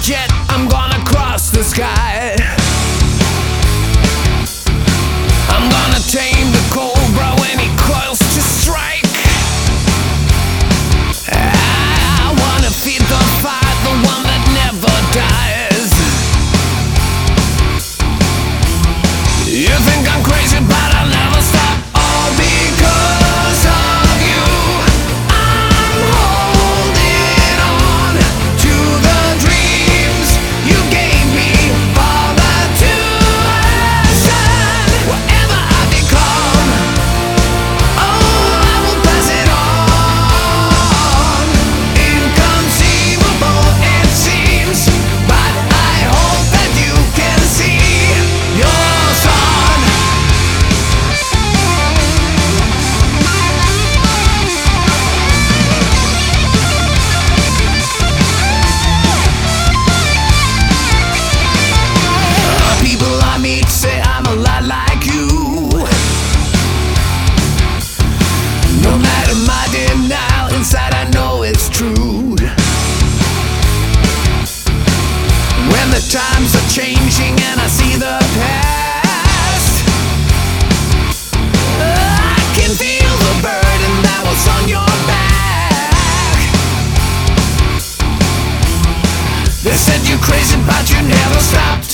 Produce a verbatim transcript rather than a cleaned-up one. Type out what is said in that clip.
jet, I'm gonna cross the sky. I'm gonna tame the cobra when he coils to strike. I wanna feed the fire, the one that never dies. You think I'm crazy, but I'll never stop. All because of you, I'm holding on to the dreams you gave me for the tuition. Whatever I become, oh, I will pass it on. Inconceivable it seems, but I hope that you can see your son. People I meet say I'm a lot like you. No matter my denial, inside I know it's true. When the times are changing and I see the past, I can feel the burden that was on your back. They said you're crazy, but you never stopped.